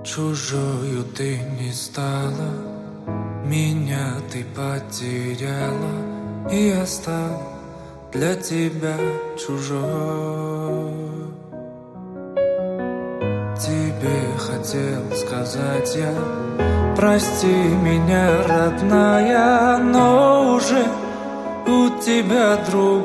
Чужою ты не стала, меня ты потеряла, и я стал для тебя чужой. Тебе хотел сказать я: прости меня, родная, но уже у тебя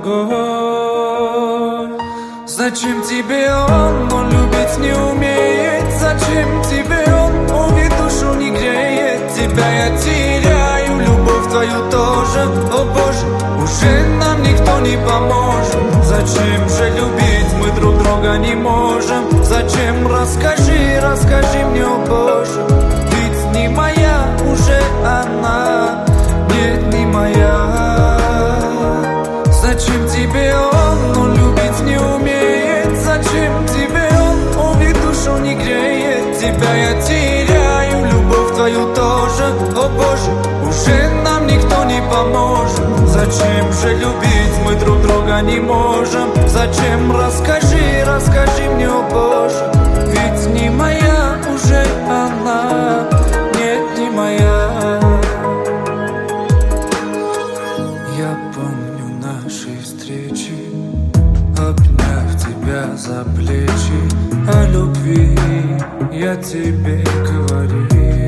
другой. Зачем тебе он, но любить не умеет? Зачем тебе он, ведь душу не греет? Тебя я теряю, любовь твою тоже. О Боже, уже нам никто не поможет. Зачем же любить, мы друг друга не можем? Зачем, расскажи мне, о Боже. Ведь не моя уже она, нет, не моя. Зачем тебе он, но любить не умеет? Зачем тебе он, ведь душу не греет? Тебя я теряю, любовь твою тоже. О Боже, уже нам никто не поможет. Зачем же любить, мы друг друга не можем? Зачем, расскажи мне, о Боже. Ведь не моя уже она, нет, не моя. Я помню наши встречи, обняв тебя за плечи, о любви я тебе говорил.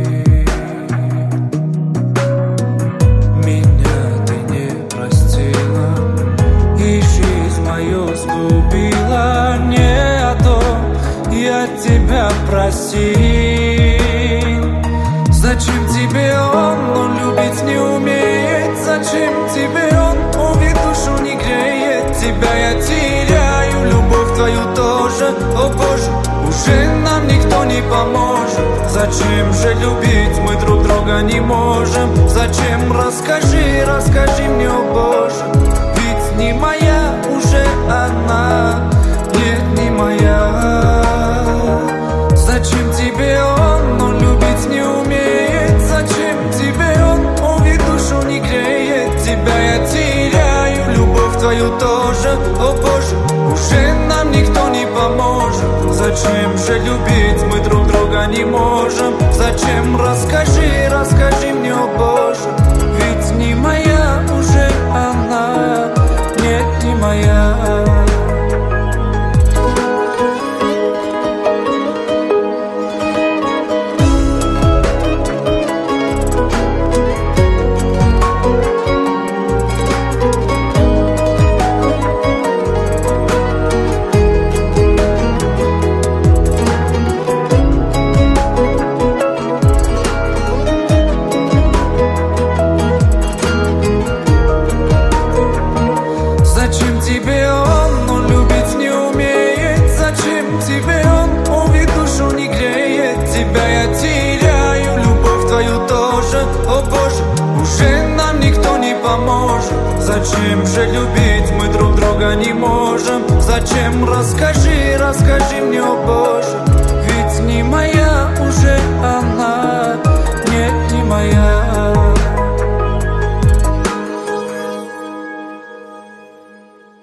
Меня ты не простила и жизнь мою сгубила. Не о том я тебя просил. Зачем тебе он, но любить не умеет? Зачем тебе он, ведь душу не греет? Тебя я теряю, любовь твою тоже. О Боже, уже нам никто не поможет. Зачем же любить, мы друг друга не можем? Зачем, расскажи мне, о Боже. Ведь не моя уже она, нет, не моя. Зачем тебе он, но любить не умеет? Зачем тебе он, ведь душу не греет? Тебя я теряю, любовь твою тоже. О Боже, уже нам никто не поможет. Зачем же любить, мы друг друга не можем? Зачем, расскажи мне, о Боже. Ведь не моя уже она, нет, не моя. Зачем тебе он, но любить не умеет? Зачем тебе он, ведь душу не греет? Тебя я теряю, любовь твою тоже. О Боже, уже нам никто не поможет. Зачем же любить, мы друг друга не можем? Зачем, расскажи